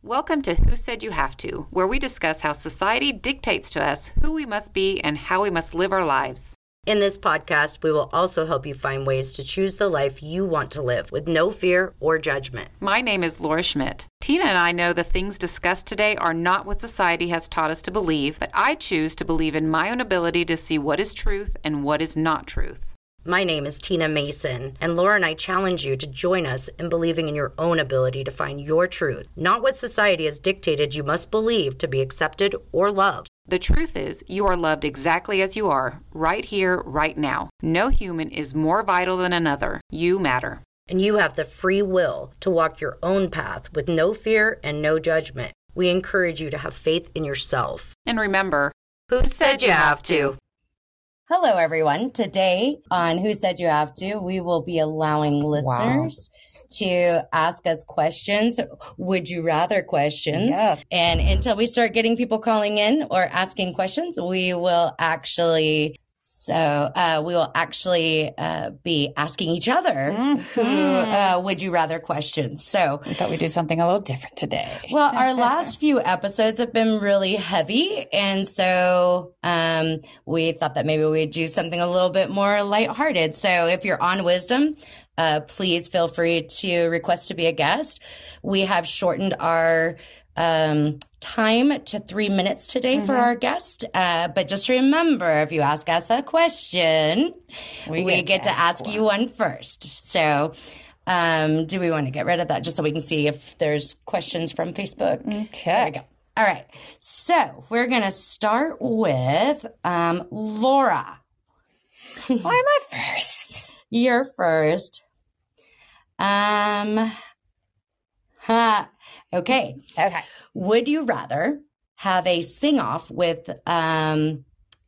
Welcome to Who Said You Have To, where we discuss how society dictates to us who we must be and how we must live our lives. In this podcast, we will also help you find ways to choose the life you want to live with no fear or judgment. My name is Laura Schmidt. Tina and I know the things discussed today are not what society has taught us to believe, but I choose to believe in my own ability to see what is truth and what is not truth. My name is Tina Mason, and Laura and I challenge you to join us in believing in your own ability to find your truth, not what society has dictated you must believe to be accepted or loved. The truth is, you are loved exactly as you are, right here, right now. No human is more vital than another. You matter. And you have the free will to walk your own path with no fear and no judgment. We encourage you to have faith in yourself. And remember, who said you have to? Hello, everyone. Today on Who Said You Have To, we will be allowing listeners to ask us questions, would you rather questions. Yeah. And until we start getting people calling in or asking questions, we will actually be asking each other who would you rather questions. So we thought we'd do something a little different today. Well, our last few episodes have been really heavy. And so we thought that maybe we'd do something a little bit more lighthearted. So if you're on Wisdom, please feel free to request to be a guest. We have shortened our time to 3 minutes today for our guest. But just remember, if you ask us a question, we get to ask you one first. So do we want to get rid of that just so we can see if there's questions from Facebook? Okay. There we go. All right. So we're going to start with Laura. Why am I first? You're first. Okay. Would you rather have a sing-off with Ariana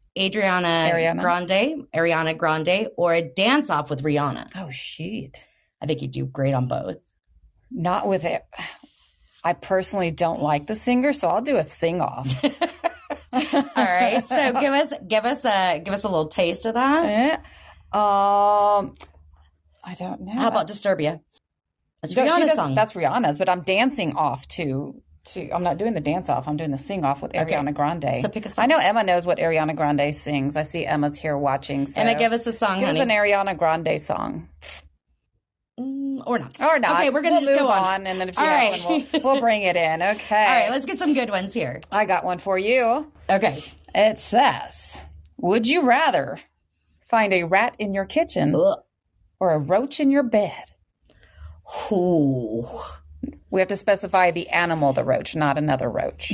Grande, or a dance-off with Rihanna? Oh, shit. I think you'd do great on both. Not with it. I personally don't like the singer, so I'll do a sing-off. All right. So give us a little taste of that. I don't know. How about Disturbia? That's No, Rihanna's song. That's Rihanna's, but I'm dancing off to I'm not doing the dance off. I'm doing the sing off with Ariana Grande. So pick a song. I know Emma knows what Ariana Grande sings. I see Emma's here watching. So Emma, give us a song, give honey. us an Ariana Grande song. Or not. Or not. Okay, we're going to just move go on. And then if she has one, we'll bring it in. Okay. All right, let's get some good ones here. I got one for you. Okay. It says, would you rather find a rat in your kitchen or a roach in your bed? Ooh. We have to specify the animal, the roach, not another roach.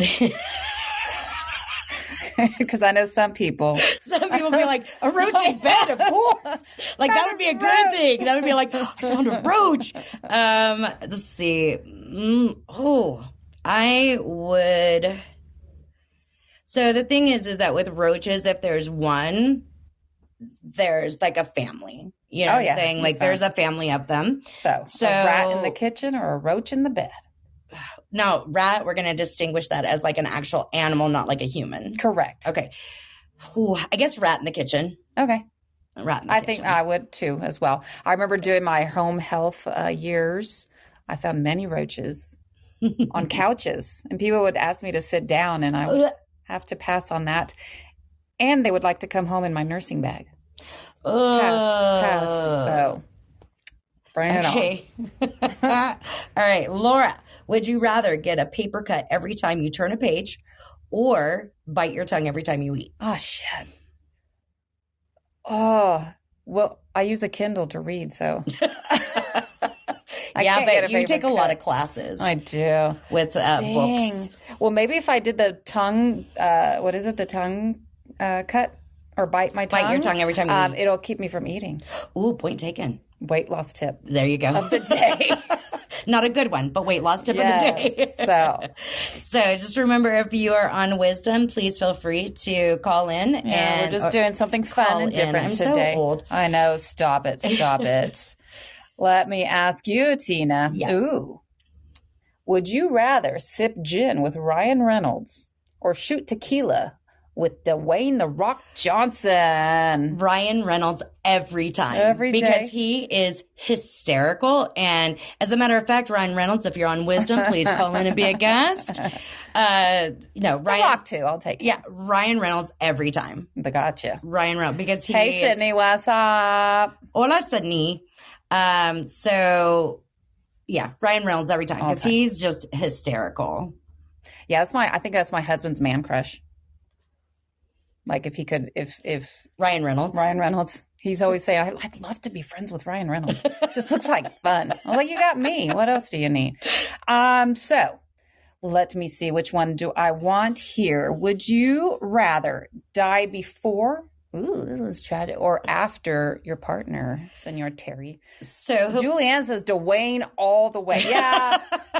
Because I know some people be like, a roach in bed, of course. Like, that would be a good thing. That would be like, I found a roach. Let's see. I would. So the thing is that with roaches, if there's one, there's like a family. You know what I'm saying? Like, there's a family of them. So a rat in the kitchen or a roach in the bed? Now, rat, we're going to distinguish that as like an actual animal, not like a human. Correct. Okay. Ooh, I guess rat in the kitchen. Okay. Rat in the I kitchen. think I would too as well. I remember doing my home health years. I found many roaches on couches, and people would ask me to sit down, and I would have to pass on that. And they would like to come home in my nursing bag. Pass. So bring it on. All right, Laura, would you rather get a paper cut every time you turn a page or bite your tongue every time you eat? Oh, shit. Oh, well, I use a Kindle to read, so. But you take a lot of classes. I do. With books. Well, maybe if I did the tongue, the tongue cut? Or bite my tongue. Bite your tongue every time you eat. It'll keep me from eating. Ooh, point taken. Weight loss tip. There you go. Of the day. Not a good one, but weight loss tip of the day. So just remember, if you are on Wisdom, please feel free to call in. We're just doing something fun and different today. So old. I know. Stop it. Let me ask you, Tina. Yes. Ooh. Would you rather sip gin with Ryan Reynolds or shoot tequila with Dwayne The Rock Johnson. Ryan Reynolds every time. Every day. Because he is hysterical. And as a matter of fact, Ryan Reynolds, if you're on Wisdom, please call in and be a guest. Ryan. The Rock too. I'll take it. Yeah, Ryan Reynolds every time. Gotcha. Ryan Reynolds, because he Hey, Sydney, what's up? Hola, Sydney. So, yeah, Ryan Reynolds every time because he's just hysterical. Yeah, I think that's my husband's man crush. Like if he could, if Ryan Reynolds, he's always saying, I'd love to be friends with Ryan Reynolds. Just looks like fun. I'm like, you got me. What else do you need? So let me see. Which one do I want here? Would you rather die before? Ooh, this is tragic. Or after your partner, Senor Terry. So Julianne says Dwayne all the way. Yeah.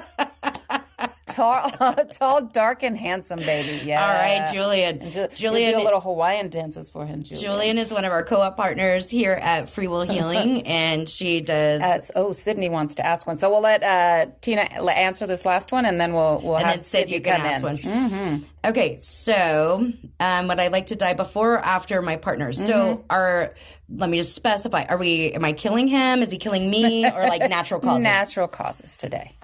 Tall, dark, and handsome, baby. Yeah. All right, Julian. Julian, do a little Hawaiian dances for him. Julian is one of our co-op partners here at Free Will Healing, and she does. Sydney wants to ask one, so we'll let Tina answer this last one, and then we'll and have then Sid, you can ask one. Mm-hmm. Okay, so would I like to die before or after my partner? So let me just specify: am I killing him? Is he killing me, or like natural causes? Natural causes today.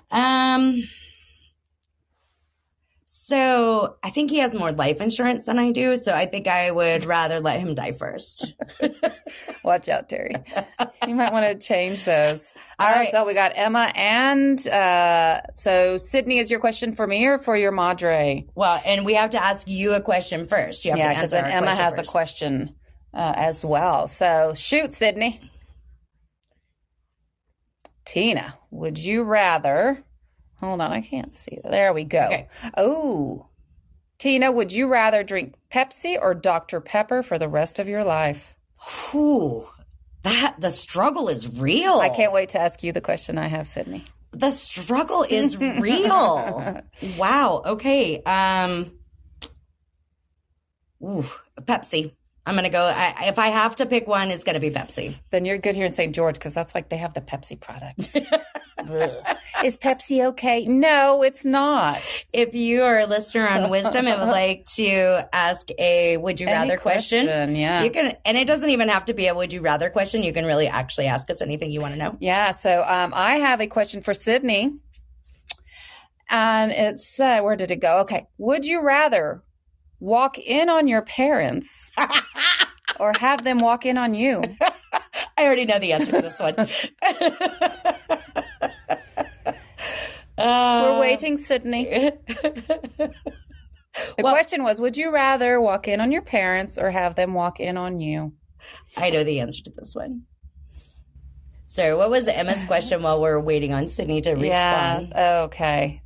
So I think he has more life insurance than I do. So I think I would rather let him die first. Watch out, Terry. You might want to change those. All right. So we got Emma and so Sydney, is your question for me or for your madre? Well, and we have to ask you a question first. You have to because answer Emma has first. a question as well. So shoot, Sydney. Tina, would you rather... Hold on, I can't see that. There we go. Okay. Oh, Tina, would you rather drink Pepsi or Dr. Pepper for the rest of your life? Ooh, the struggle is real. I can't wait to ask you the question I have, Sydney. The struggle is real. Wow. Okay. Pepsi. I'm going to go. If I have to pick one, it's going to be Pepsi. Then you're good here in St. George because that's like they have the Pepsi products. Is Pepsi okay? No, it's not. If you are a listener on Wisdom and would like to ask a would you rather question, yeah. You can, and it doesn't even have to be a would you rather question. You can really actually ask us anything you want to know. Yeah. So I have a question for Sydney. And it's, where did it go? Okay. Would you rather walk in on your parents or have them walk in on you? I already know the answer to this one. We're waiting, Sydney. The question was, would you rather walk in on your parents or have them walk in on you? I know the answer to this one. So what was Emma's question while we're waiting on Sydney to respond? Yes. Okay.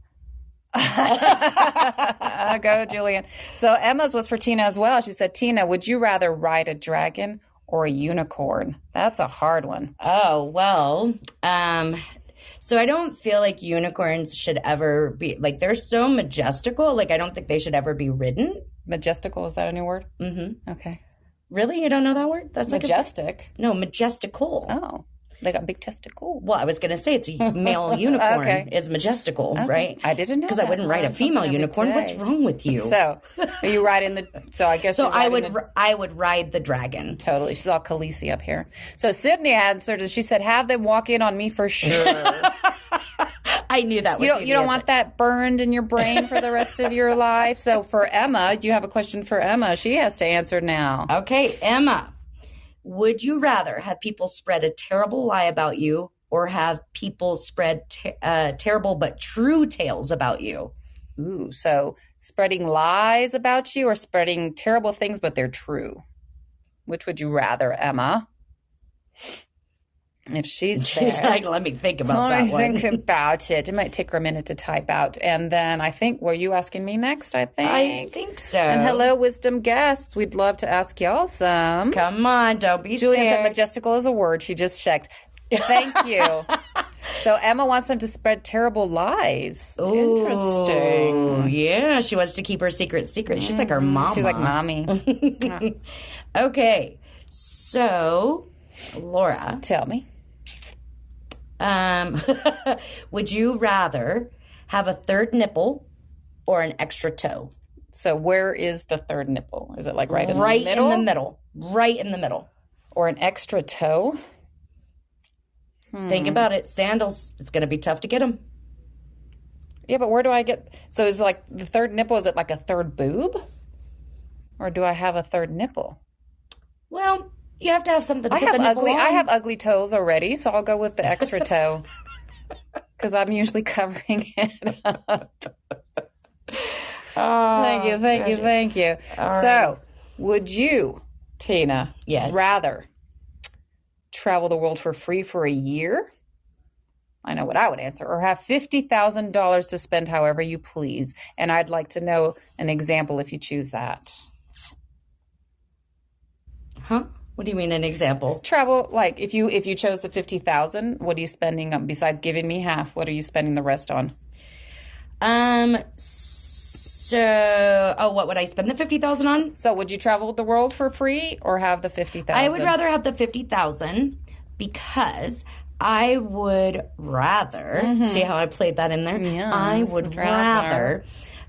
Go, Julian. So Emma's was for Tina as well. She said, Tina, would you rather ride a dragon or a unicorn? That's a hard one. Oh, well, so I don't feel like unicorns should ever be, like, they're so majestical. Like, I don't think they should ever be ridden. Majestical, is that a new word? Mm-hmm. Okay. Really? You don't know that word? That's majestic. No, majestical. Oh. They got big testicle. Well, I was going to say it's a male unicorn is majestical, right? I didn't know because I wouldn't ride a female unicorn. What's wrong with you? So, are you riding the? So I guess. So I would ride the dragon. Totally. She's all Khaleesi up here. So Sydney answered. She said, "Have them walk in on me for sure." I knew that. You don't want that burned in your brain for the rest of your life. So for Emma, you have a question for Emma. She has to answer now. Okay, Emma. Would you rather have people spread a terrible lie about you or have people spread terrible but true tales about you? Ooh, so spreading lies about you or spreading terrible things but they're true? Which would you rather, Emma? If she's like, let me think about that one. Think about it. It might take her a minute to type out. And then I think, were you asking me next, I think so. And hello, wisdom guests. We'd love to ask y'all some. Come on, don't be Julian scared. said majestical is a word. She just checked. Thank you. So Emma wants them to spread terrible lies. Ooh, interesting. Yeah, she wants to keep her secret. She's like her mama. She's like mommy. Okay, so Laura. Tell me. Would you rather have a third nipple or an extra toe? So where is the third nipple? Is it like right in the middle? Right in the middle. Right in the middle. Or an extra toe? Think about it. Sandals. It's going to be tough to get them. Yeah, but where do I get... So is like the third nipple, is it like a third boob? Or do I have a third nipple? Well, you have to have something to put the nipple on. I have ugly toes already, so I'll go with the extra toe. Because I'm usually covering it up. Thank you. So, would you, Tina, rather travel the world for free for a year? I know what I would answer. Or have $50,000 to spend however you please. And I'd like to know an example if you choose that. Huh? What do you mean an example? Travel, like if you chose the $50,000, what are you spending on? Besides giving me half, what are you spending the rest on? What would I spend the $50,000 on? So would you travel the world for free or have the $50,000? I would rather have the $50,000 because I would rather see how I played that in there. Yes, I would rather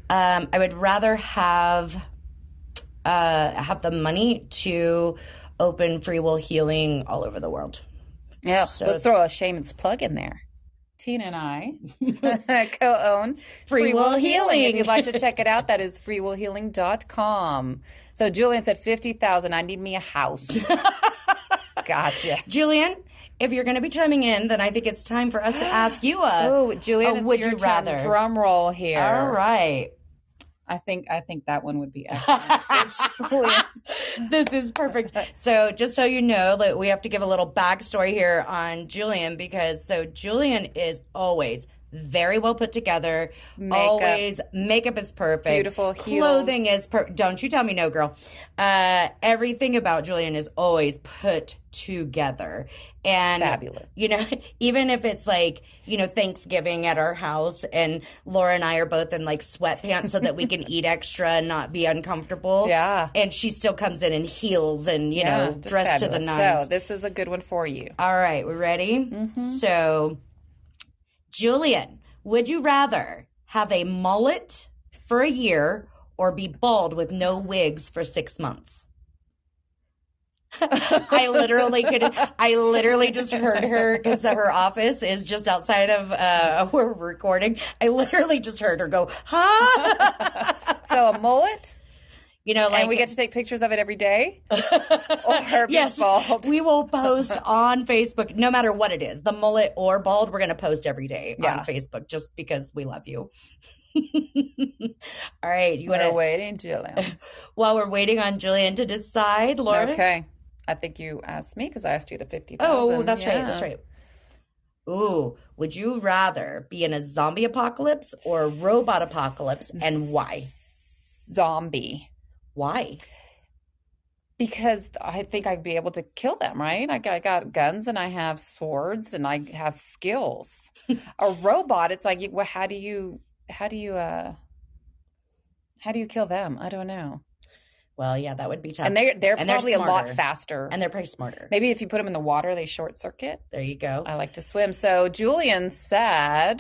have the money to open Free Will Healing all over the world. Yeah, so, let's throw a shameless plug in there. Tina and I co-own Free Will Healing. If you'd like to check it out, that is freewillhealing.com. So Julian said $50,000. I need me a house. Gotcha. Julian, if you're going to be chiming in, then I think it's time for us to ask you Julian, would you rather? Drum roll here. All right. I think that one would be excellent. This is perfect. So just so you know, that we have to give a little backstory here on Julian because Julian is always very well put together. Makeup is perfect. Beautiful heels. Clothing is don't you tell me no, girl. Everything about Julian is always put together. And fabulous. Even if it's like, Thanksgiving at our house and Laura and I are both in like sweatpants so that we can eat extra and not be uncomfortable. Yeah. And she still comes in heels and, dressed to the nines. So this is a good one for you. All right. We ready? Mm-hmm. So, Julian, would you rather have a mullet for a year or be bald with no wigs for 6 months? I literally just heard her because her office is just outside of where we're recording. I literally just heard her go, huh? So a mullet? And we get to take pictures of it every day? Or yes, bald? We will post on Facebook, no matter what it is, the mullet or bald, we're going to post every day on Facebook just because we love you. All right. We're waiting, Julian. While we're waiting on Julian to decide, Laura. Okay. I think you asked me because I asked you the $50,000. Oh, that's right. That's right. Ooh, would you rather be in a zombie apocalypse or a robot apocalypse, and why? Zombie. Why? Because I think I'd be able to kill them, right? I got guns and I have swords and I have skills. A robot, it's like, how do you kill them? I don't know. Well, yeah, that would be tough. And they're probably a lot faster. And they're probably smarter. Maybe if you put them in the water, they short circuit. There you go. I like to swim. So Julian said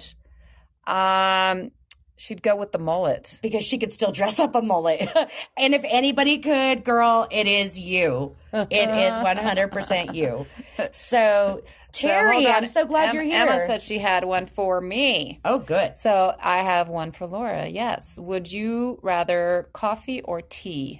she'd go with the mullet. Because she could still dress up a mullet. And if anybody could, girl, it is you. It is 100% you. So, Terry, I'm so glad you're here. Emma said she had one for me. Oh, good. So I have one for Laura. Yes. Would you rather coffee or tea?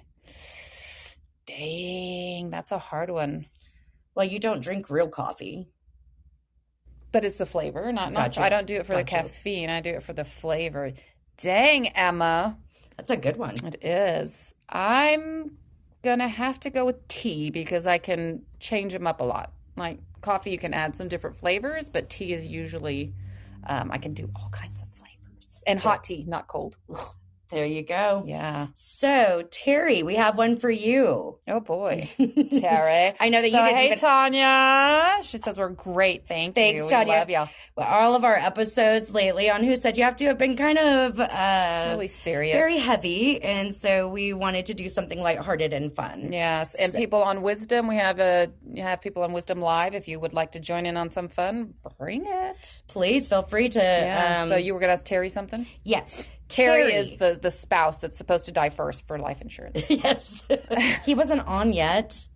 Dang, that's a hard one. Well, you don't drink real coffee. But it's the flavor. I don't do it for the caffeine. I do it for the flavor. Dang, Emma. That's a good one. It is. I'm going to have to go with tea because I can change them up a lot. Like coffee, you can add some different flavors, but tea is usually, I can do all kinds of flavors. And hot tea, not cold. There you go. Yeah. So, Terry, we have one for you. Oh, boy. Terry. I know that you didn't Hey, Tanya. She says we're great. Thanks, Tanya. We love y'all. Well, all of our episodes lately on Who Said You Have to have been kind of really serious. Very heavy. And so we wanted to do something lighthearted and fun. Yes. And people on Wisdom, you have people on Wisdom Live. If you would like to join in on some fun, bring it. Please feel free to. So you were going to ask Terry something? Yes. Terry is the spouse that's supposed to die first for life insurance. Yes. He wasn't on yet.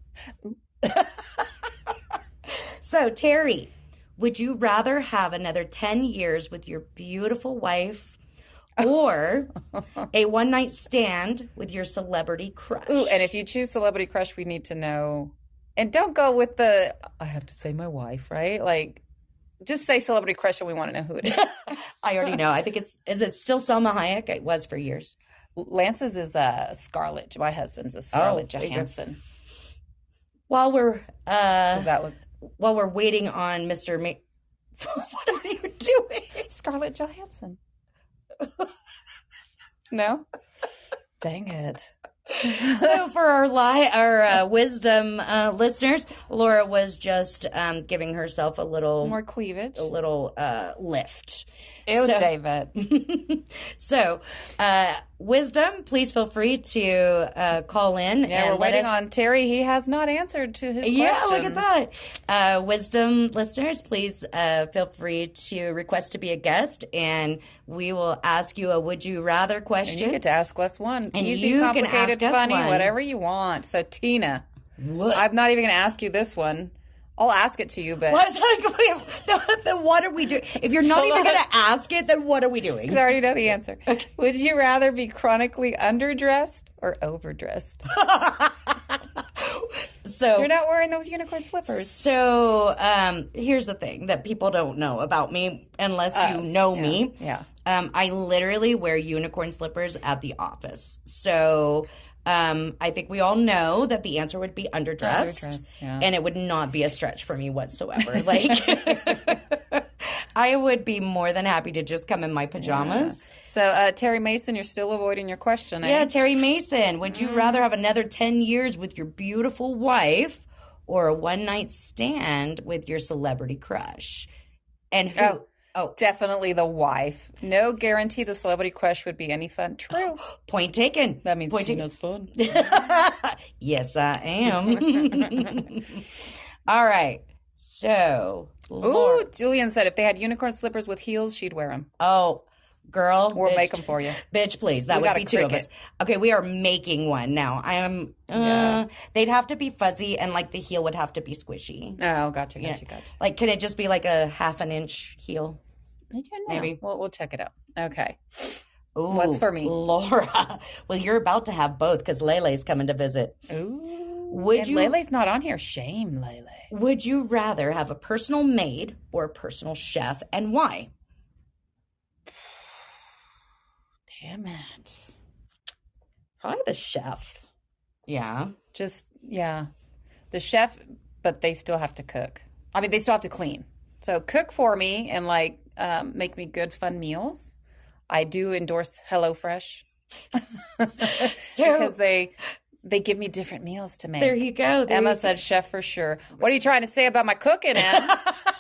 So, Terry, would you rather have another 10 years with your beautiful wife or a one-night stand with your celebrity crush? Ooh, and if you choose celebrity crush, we need to know. And don't go with the, I have to say my wife, right? Like, just say celebrity crush and we want to know who it is. I already know. I think is it still Selma Hayek? It was for years. Lance's is Scarlett. My husband's is Scarlett Johansson. While we're Does that look? while we're waiting on Mr. What are you doing? Scarlett Johansson. No? Dang it. So for our wisdom listeners, Laura was just giving herself a little More cleavage. lift. Ew, So- David. So, wisdom, please feel free to call in. Yeah, and we're let waiting us- on Terry. He has not answered to his Yeah, question. look at that. Wisdom listeners, please feel free to request to be a guest, and we will ask you a would you rather And question. you get to ask us one. And Easy, you can complicated, ask us funny, one. whatever you want. So, Tina, What? I'm not even going to ask you this one. I'll ask it to you, but What's like, wait, then what are we doing? If you're not even going to ask it, then what are we doing? I already know the answer. Would you rather be chronically underdressed or overdressed? So You're not wearing those unicorn slippers. So here's the thing that people don't know about me unless you know me. Yeah. I literally wear unicorn slippers at the office. So I think we all know that the answer would be underdressed. Underdressed, yeah. And it would not be a stretch for me whatsoever. Like I would be more than happy to just come in my pajamas. So, Terry Mason, you're still avoiding your question, eh? Yeah, Terry Mason, would you rather have another 10 years with your beautiful wife or a one-night stand with your celebrity crush? And who? Oh, Definitely the wife. No guarantee the celebrity crush would be any fun. True. point taken. That means Point taken. Tina's fun. Yes, I am. All right. So, Ooh, Julian said if they had unicorn slippers with heels, she'd wear them. oh, girl, We'll bitch, make them for you. bitch, please. That We would got be a two of us. cricket. Okay, we are making one now. I am. Yeah. They'd have to be fuzzy, and like the heel would have to be squishy. Oh, gotcha. Like, can it just be like a half an inch heel? I don't know. Maybe. We'll check it out. Okay. Ooh, What's for me? Laura? Well, you're about to have both because Lele's coming to visit. Ooh. Would and you? Lele's not on here. Shame, Lele. Would you rather have a personal maid or a personal chef, and why? Damn it. Probably the chef. Yeah. Just, yeah. The chef, but they still have to cook. I mean, they still have to clean. So cook for me and like make me good, fun meals. I do endorse HelloFresh because they give me different meals to make. There you go. There Emma you said chef for sure. What are you trying to say about my cooking, Em?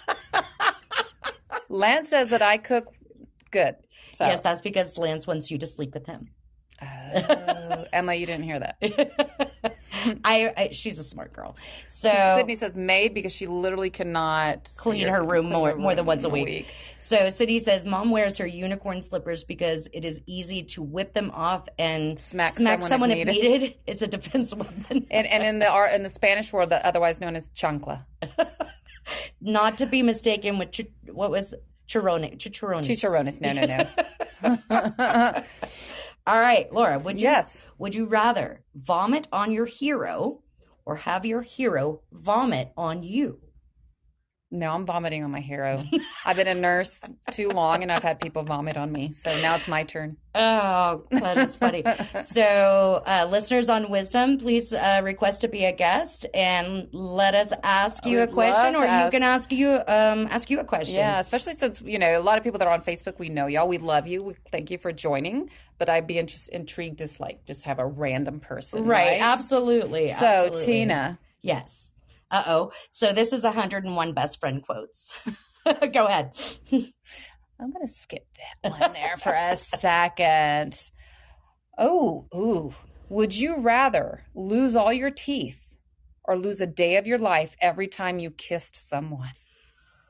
Lance says that I cook good. So. Yes, that's because Lance wants you to sleep with him. Oh, Emma, you didn't hear that. She's a smart girl. So Sydney says maid because she literally cannot clean her room more than once a in week. So Sydney says mom wears her unicorn slippers because it is easy to whip them off and Smack someone someone if if needed. It's a defense weapon. And in the Spanish world, otherwise known as chancla. Not to be mistaken with what was chicharrones. Chicharrones. No. All right, Laura, would Yes. you rather vomit on your hero or have your hero vomit on you? No, I'm vomiting on my hero. I've been a nurse too long and I've had people vomit on me. So now it's my turn. Oh, that is funny. So, listeners on Wisdom, please request to be a guest and let us ask you a would question, love or to you ask- can ask you a question. Yeah, especially since, a lot of people that are on Facebook, we know y'all. We love you. We thank you for joining. But I'd be intrigued to just have a random person. Right, absolutely. So, absolutely. Tina. Yes. Uh-oh. So this is 101 best friend quotes. Go ahead. I'm going to skip that one there for a second. Oh, would you rather lose all your teeth or lose a day of your life every time you kissed someone?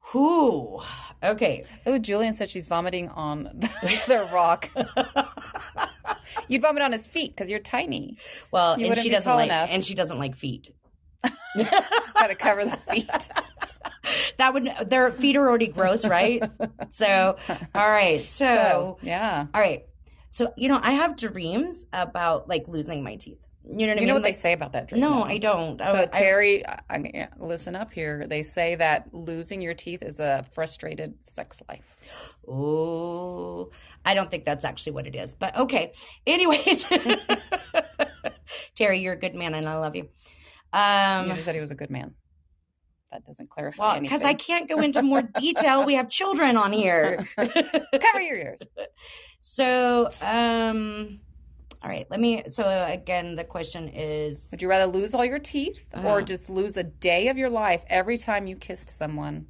Whew. Okay. Oh, Julian said she's vomiting on the rock. You'd vomit on his feet because you're tiny. Well, You and wouldn't she be doesn't tall like enough. and she doesn't like feet. Got to cover the feet. Their feet are already gross, right? So, all right. So, Yeah. all right. So, I have dreams about like losing my teeth. You know what I mean? You know what they Like, say about that dream? no, though? I don't. So Terry, listen up here. They say that losing your teeth is a frustrated sex life. Oh, I don't think that's actually what it is, but okay. Anyways, Terry, you're a good man and I love you. You just said he was a good man. That doesn't clarify Well, anything. because I can't go into more detail. We have children on here. Cover your ears. So, all right, so again, the question is, Would you rather lose all your teeth or just lose a day of your life every time you kissed someone?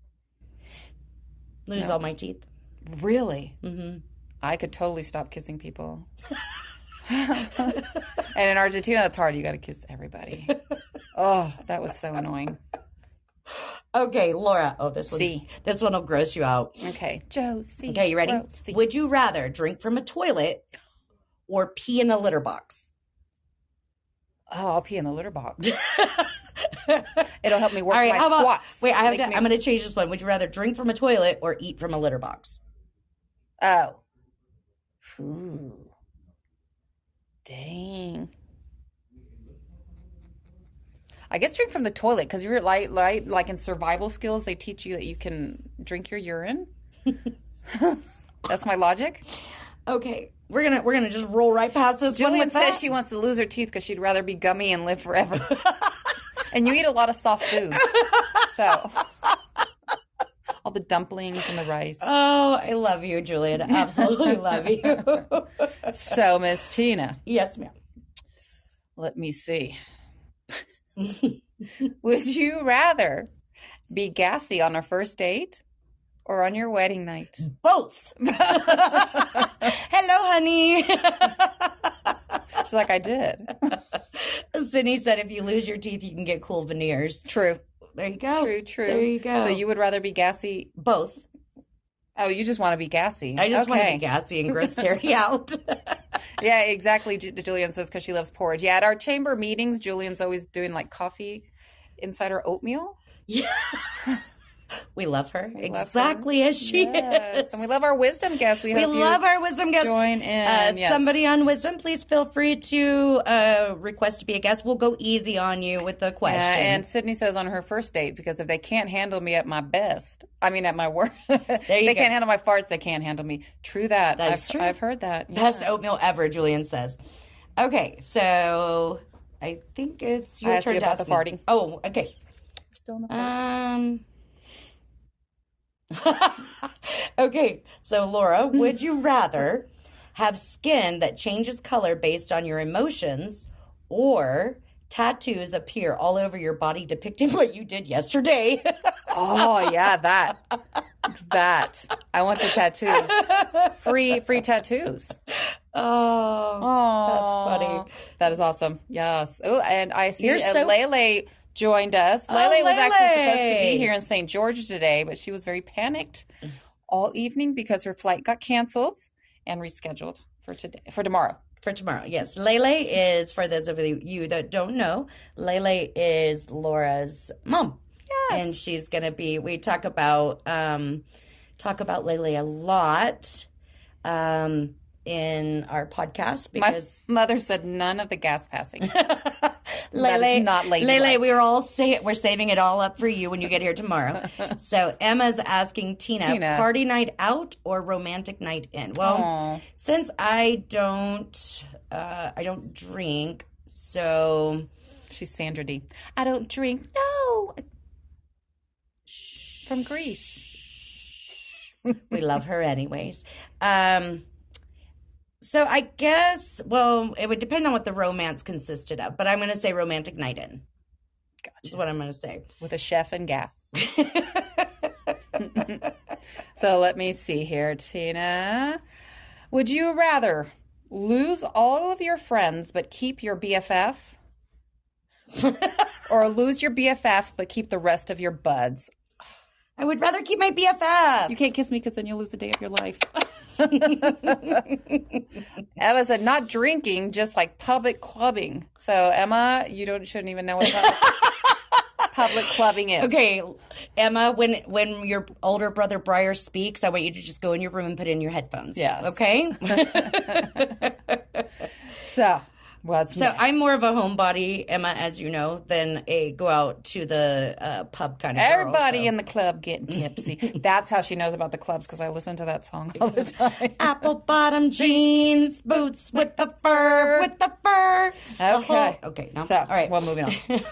lose all my teeth. Really? Mm-hmm. I could totally stop kissing people. And in Argentina, that's hard. You got to kiss everybody. Oh, that was so annoying. Okay, Laura. Oh, this C. one will gross you out. Okay, Josie. Okay, you ready? Rosie. Would you rather drink from a toilet or pee in a litter box? Oh, I'll pee in the litter box. It'll help me work All right, my how about, squats. wait, I'm going to change this one. Would you rather drink from a toilet or eat from a litter box? Oh. Ooh. Dang. I guess drink from the toilet because you're like in survival skills, they teach you that you can drink your urine. That's my logic. Okay, we're gonna just roll right past this one Julian with that. says she wants to lose her teeth because she'd rather be gummy and live forever. And you eat a lot of soft foods, so all the dumplings and the rice. Oh, I love you, Julian. Absolutely love you. So, Miss Tina, Yes, ma'am. let me see. Would you rather be gassy on a first date or on your wedding night? Both. Hello, honey. She's like, I did. Sydney said if you lose your teeth, you can get cool veneers. True. There you go. True. There you go. So you would rather be gassy? Both. Oh, you just want to be gassy. I just want to Okay. be gassy and gross Terry out. Yeah, exactly. Julian says because she loves porridge. Yeah, at our chamber meetings, Julian's always doing like coffee inside her oatmeal. Yeah. We love her love exactly as she Yes. is. And we love our wisdom guests. We We hope you love our wisdom guests. join in. Yes. Somebody on wisdom, please feel free to request to be a guest. We'll go easy on you with the question. And Sydney says on her first date, because if they can't handle me at my best, I mean at my worst, you they go. can't handle my farts, they can't handle me. True that. That's true. I've heard that. Best Yes. oatmeal ever, Julian says. Okay, so I think it's your I asked turn you to about ask the me. farting. Oh, okay. We're still in the farts. Okay, so Laura, would you rather have skin that changes color based on your emotions or tattoos appear all over your body depicting what you did yesterday? Oh yeah, that. I want the tattoos. Free tattoos. Oh, Oh, that's funny. That is awesome. Yes. Oh, and I see You're so- Lele joined us. Oh, Lele was actually supposed to Lele. be here in St. George today, but she was very panicked all evening because her flight got canceled and rescheduled for tomorrow. For tomorrow, yes. Lele is, for those of you that don't know, Lele is Laura's mom. Yes. And she's going to be, we talk about Lele a lot in our podcast My because mother said none of the gas passing. Lele, That is not ladylike. Lele, we're saving it all up for you when you get here tomorrow. So Emma's asking Tina, party night out or romantic night in? Well, since I don't drink, so She's Sandra D. I don't drink. No. From Greece. we love her anyways. So I guess, well, it would depend on what the romance consisted of, but I'm going to say romantic night in. Gotcha. That's what I'm going to say. With a chef and gas. So let me see here, Tina. Would you rather lose all of your friends but keep your BFF? Or lose your BFF but keep the rest of your buds? I would rather keep my BFF. You can't kiss me because then you'll lose a day of your life. Emma said, not drinking, just like public clubbing. So, Emma, you shouldn't even know what public clubbing is. Okay, Emma, when your older brother Briar speaks, I want you to just go in your room and put in your headphones. Yes. Okay? So, what's So next? I'm more of a homebody, Emma, as you know, than a go out to the pub kind of girl. Everybody so. in the club getting tipsy. That's how she knows about the clubs, because I listen to that song all the time. Apple bottom jeans, boots with the fur, Okay. Okay, no. So, all right. well, moving on.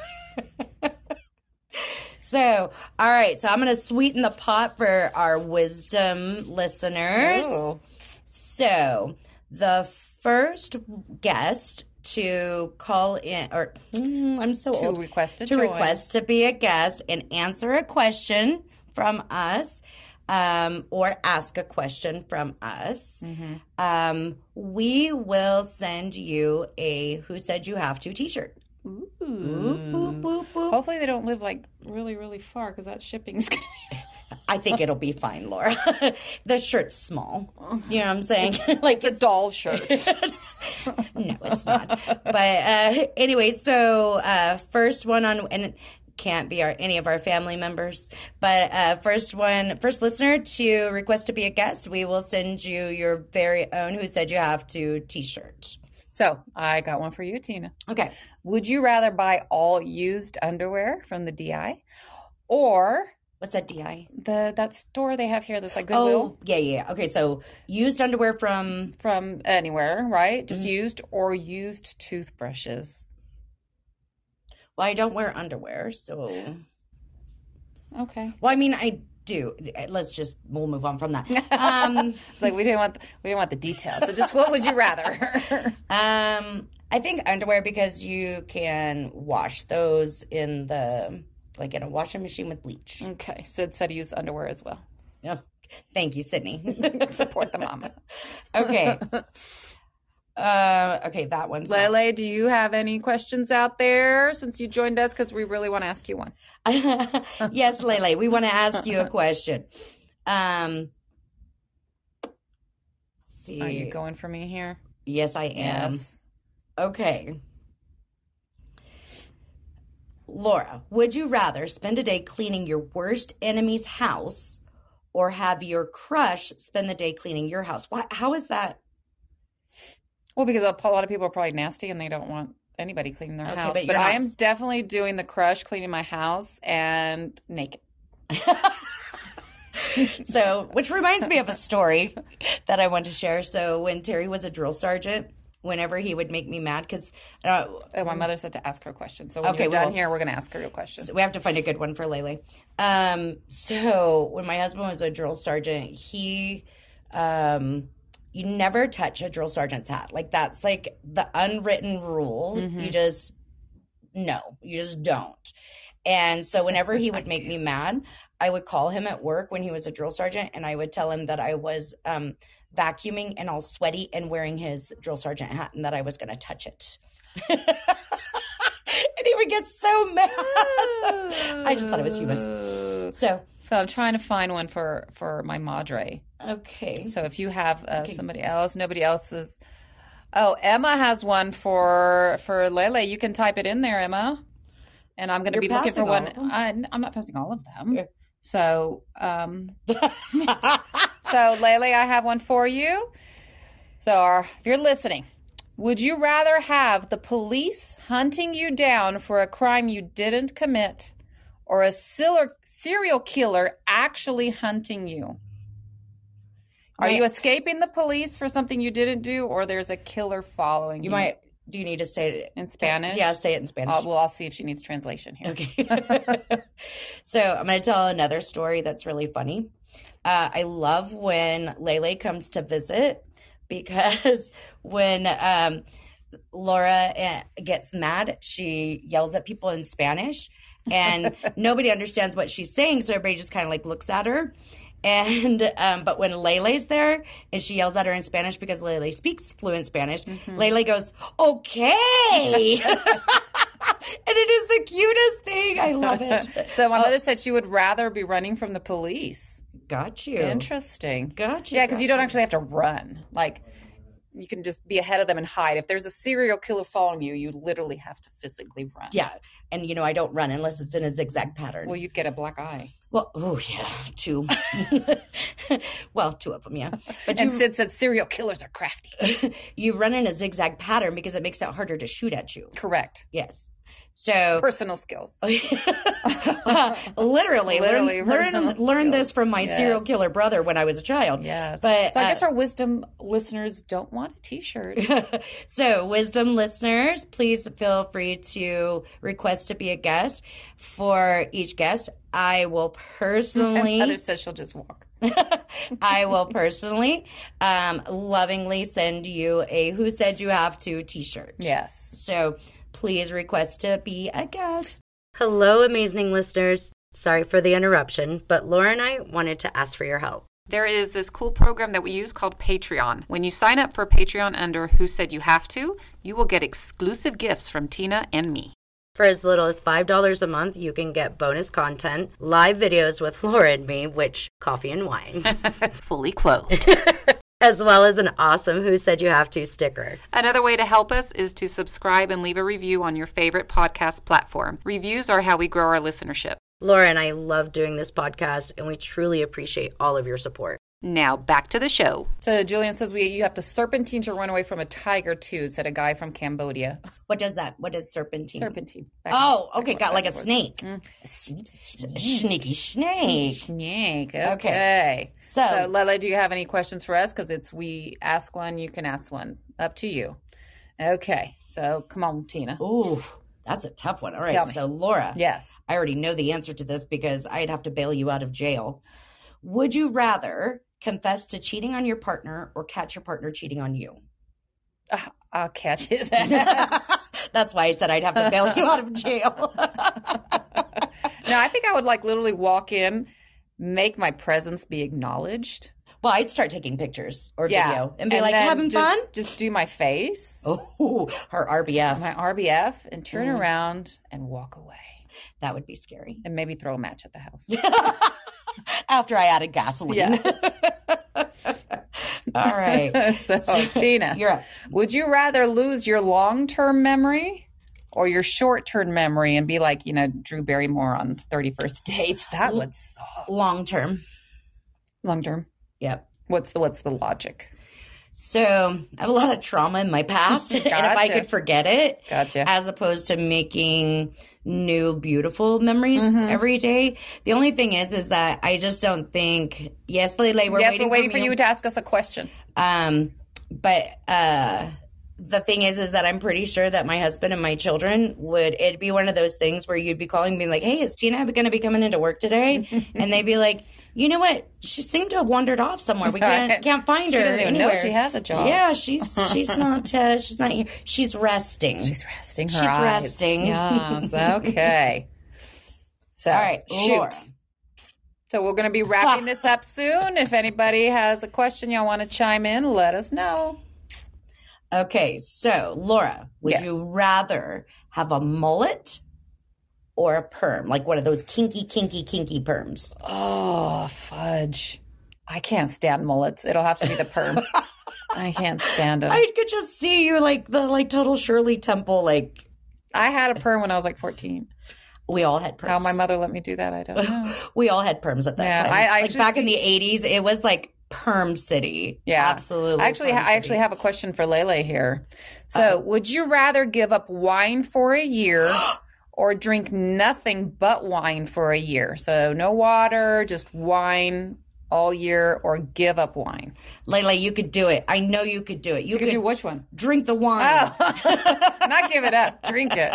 So, all right. So I'm going to sweeten the pot for our wisdom listeners. Ooh. So the first guest to call in, or I'm so old. request to to join. request to be a guest and answer a question from us, or ask a question from us. We will send you a "Who Said You Have to" T-shirt. Ooh. Boop, boop, boop. Hopefully they don't live like really, really far, because that shipping's going to I think it'll be fine, Laura. The shirt's small. You know what I'm saying? Like It's a doll shirt. no, it's not. But anyway, so first one on, and it can't be any of our family members, but first listener to request to be a guest, we will send you your very own "Who Said You Have to" T-shirt. So I got one for you, Tina. Okay. Would you rather buy all used underwear from the DI, or What's that, DI? that store they have here that's like Goodwill? Oh, yeah. Okay, so used underwear from... From anywhere, right? Just used, or used toothbrushes. Well, I don't wear underwear, so... Okay. Well, I mean, I do. We'll move on from that. It's like we didn't want the details. So just what would you rather? I think underwear, because you can wash those in a washing machine with bleach. Okay. Sid said use underwear as well. Oh, thank you, Sydney. Support the mama. Okay. Okay, that one's not- Lele, do you have any questions out there since you joined us? Because we really want to ask you one. Yes, Lele, we want to ask you a question. See. Are you going for me here? Yes, I am. Yes. Okay. Laura, would you rather spend a day cleaning your worst enemy's house, or have your crush spend the day cleaning your house? How is that? Well, because a lot of people are probably nasty and they don't want anybody cleaning their Okay, house. but But your I house- am definitely doing the crush cleaning my house and naked. So, which reminds me of a story that I want to share. So, when Terry was a drill sergeant, whenever he would make me mad, because Oh, my mother said to ask her a question. So when Okay, you're done well- here, we're going to ask her a question. we have to find a good one for Lele. So when my husband was a drill sergeant, he, you never touch a drill sergeant's hat. Like, that's like the unwritten rule. You just don't. And so whenever he would make me mad, I would call him at work when he was a drill sergeant, and I would tell him that I was vacuuming and all sweaty and wearing his drill sergeant hat, and that I was going to touch it. And he would get so mad. I just thought it was humorous. So, So I'm trying to find one for my madre. okay. So if you have somebody else, nobody else is. Oh, Emma has one for Lele. You can type it in there, Emma. And I'm going to You're be looking for passing one. all of them? I'm not passing all of them. Okay. So, so Lele, I have one for you. So if you're listening, would you rather have the police hunting you down for a crime you didn't commit, or a serial killer actually hunting you? Are you escaping the police for something you didn't do, or there's a killer following you? Do you need to say it In Spanish? Yeah, say it in Spanish. I'll see if she needs translation here. Okay. So I'm going to tell another story that's really funny. I love when Lele comes to visit, because when Laura gets mad, she yells at people in Spanish, and nobody understands what she's saying. So everybody just kind of like looks at her. And but when Lele's there and she yells at her in Spanish because Lele speaks fluent Spanish, Lele goes, okay. And it is the cutest thing. I love it. So my mother said she would rather be running from the police. Got you. Interesting. Got you. Yeah, because you don't actually have to run. Like, you can just be ahead of them and hide. If there's a serial killer following you, you literally have to physically run. Yeah. And, I don't run unless it's in a zigzag pattern. Well, you'd get a black eye. Well, oh, yeah, 2. Well, 2 of them, yeah. But And Sid said serial killers are crafty. you run in a zigzag pattern because it makes it harder to shoot at you. Correct. Yes. So Personal skills. literally personal learn this from my Yes. serial killer brother when I was a child. Yes. But so I guess our wisdom listeners don't want a t-shirt. So, wisdom listeners, please feel free to request to be a guest. For each guest, I will personally. Heather says she'll just walk. I will personally, lovingly send you a "Who Said You Have to" t-shirt. Yes. So please request to be a guest. Hello, amazing listeners. Sorry for the interruption, but Laura and I wanted to ask for your help. There is this cool program that we use called Patreon. When you sign up for Patreon under Who Said You Have to, you will get exclusive gifts from Tina and me. For as little as $5 a month, you can get bonus content, live videos with Laura and me, which coffee and wine, Fully clothed. as well as an awesome Who Said You Have To sticker. Another way to help us is to subscribe and leave a review on your favorite podcast platform. Reviews are how we grow our listenership. Laura and I love doing this podcast, and we truly appreciate all of your support. Now, back to the show. So Julian says you have to serpentine to run away from a tiger too, said a guy from Cambodia. What does that? What is serpentine? Serpentine. Oh, okay. Got like a snake. Sneaky snake. Snake. Okay. So Lele, do you have any questions for us? Because we ask one, you can ask one. Up to you. Okay. So come on, Tina. Ooh, that's a tough one. All right. Tell me. So Laura. Yes. I already know the answer to this because I'd have to bail you out of jail. Would you rather confess to cheating on your partner or catch your partner cheating on you? I'll catch his ass. That's why I said I'd have to bail you out of jail. No, I think I would literally walk in, make my presence be acknowledged. Well, I'd start taking pictures or video and be like, then having fun? Just do my face, Oh, her RBF. my RBF, and turn around and walk away. That would be scary. And maybe throw a match at the house. After I added gasoline. Yeah. All right. So, Tina, You're up. would you rather lose your long-term memory or your short-term memory and be like, Drew Barrymore on 31st Dates? That would suck. Long term. Long-term. Yep. What's the logic? So I have a lot of trauma in my past. And if I Gotcha. could forget it, Gotcha. as opposed to making new, beautiful memories every day. The only thing is that I just don't think, yes, Lele, we're waiting for you to ask us a question. But the thing is that I'm pretty sure that my husband and my children it'd be one of those things where you'd be calling me like, hey, is Tina going to be coming into work today? And they'd be like, you know what? She seemed to have wandered off somewhere. We can't find her. She doesn't even anywhere. know she has a job. Yeah, she's not here. She's resting. She's resting her She's eyes. resting. Yes, okay. So, All right, shoot. Laura. So we're going to be wrapping this up soon. If anybody has a question y'all want to chime in, let us know. Okay, so Laura, would Yes. you rather have a mullet or a perm? Like one of those kinky perms? Oh, fudge. I can't stand mullets. It'll have to be the perm. I can't stand them. I could just see you like the total Shirley Temple. I had a perm when I was 14. We all had perms. How my mother let me do that, I don't know. We all had perms at that Yeah, time. I back in the 80s, it was like perm city. Yeah, absolutely. I actually have a question for Lele here. So, would you rather give up wine for a year or drink nothing but wine for a year? So, no water, just wine all year, or give up wine. Lele, you could do it. I know you could do it. You could do which one? drink the wine. Oh, not give it up. Drink it.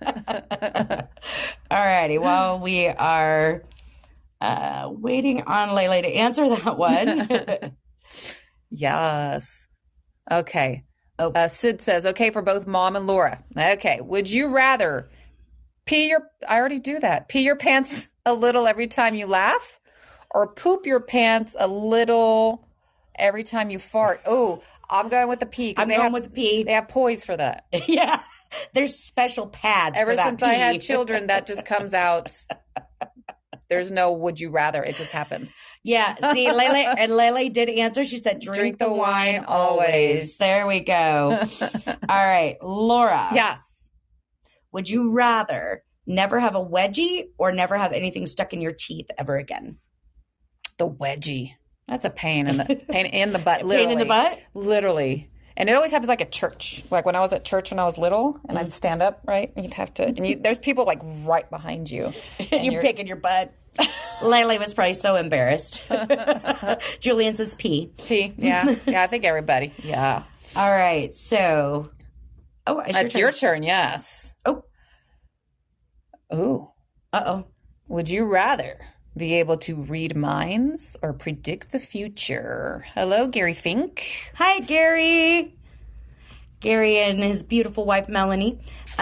All righty. Well, we are waiting on Lele to answer that one. Yes. Okay. Oh. Sid says, okay, for both Mom and Laura. Okay. Would you rather I already do that. Pee your pants a little every time you laugh, or poop your pants a little every time you fart. Oh, I'm going with the pee. I'm going with the pee. They have poise for that. Yeah. There's special pads Ever for that since pee. I had children, that just comes out. There's no would you rather. It just happens. Yeah. See, Lele did answer. She said, drink the wine always. There we go. All right. Laura. Yes. Would you rather never have a wedgie or never have anything stuck in your teeth ever again? The wedgie. That's a pain in the butt. Literally. Pain in the butt? Literally. And it always happens like at church. Like when I was at church when I was little and I'd stand up, right? You'd have to, and there's people like right behind you. And you're picking your butt. Lele was probably so embarrassed. Julian says pee. Pee, yeah. Yeah, I think everybody. Yeah. All right. So, It's your turn, yes. Oh. Ooh. Uh-oh. Would you rather be able to read minds or predict the future? Hello, Gary Fink. Hi, Gary. Gary and his beautiful wife, Melanie.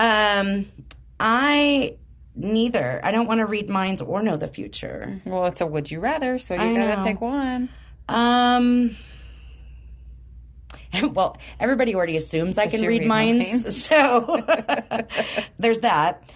Neither. I don't want to read minds or know the future. Well, it's a would you rather, so you gotta pick one. Well, everybody already assumes I can read minds, so there's that.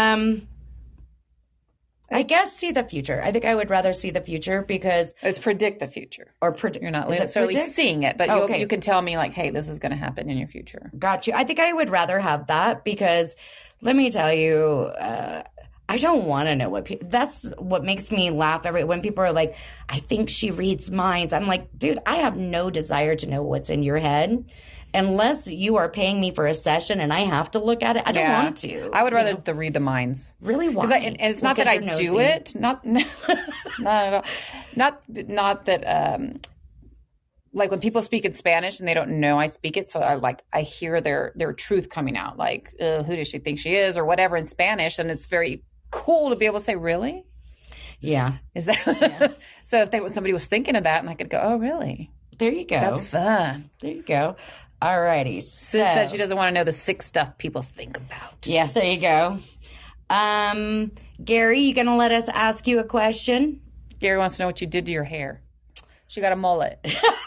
I guess see the future. I think I would rather see the future because it's predict the future. Or predict. You're not necessarily seeing it, but you can tell me like, hey, this is going to happen in your future. Got you. I think I would rather have that because let me tell you, I don't want to know what people. That's what makes me laugh when people are like, I think she reads minds. I'm like, dude, I have no desire to know what's in your head. Unless you are paying me for a session and I have to look at it, I don't want to. I would rather read the minds. Really? Why? And it's not that I do it. Not at all. Not that. Like when people speak in Spanish and they don't know I speak it, so I hear their truth coming out. Like, who does she think she is, or whatever in Spanish, and it's very cool to be able to say, really? Yeah. Is that? Yeah. So if somebody was thinking of that, and I could go, oh, really? There you go. That's fun. There you go. All righty. Sid said she doesn't want to know the sick stuff people think about. Yes, there you go. Gary, you going to let us ask you a question? Gary wants to know what you did to your hair. She got a mullet.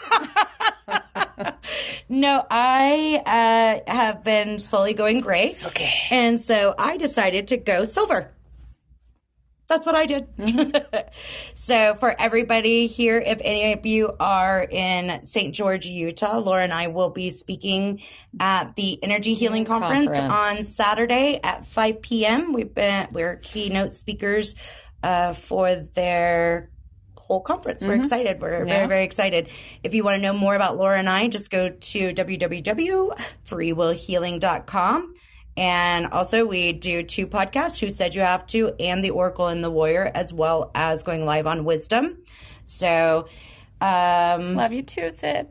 No, I have been slowly going gray. It's okay. And so I decided to go silver. That's what I did. Mm-hmm. So for everybody here, if any of you are in St. George, Utah, Laura and I will be speaking at the Energy Healing Conference on Saturday at 5 p.m. We're keynote speakers for their whole conference. We're excited. We're very, very excited. If you want to know more about Laura and I, just go to www.freewillhealing.com. And also we do 2 podcasts, Who Said You Have To, and The Oracle and the Warrior, as well as going live on Wisdom. So, love you too, Sid.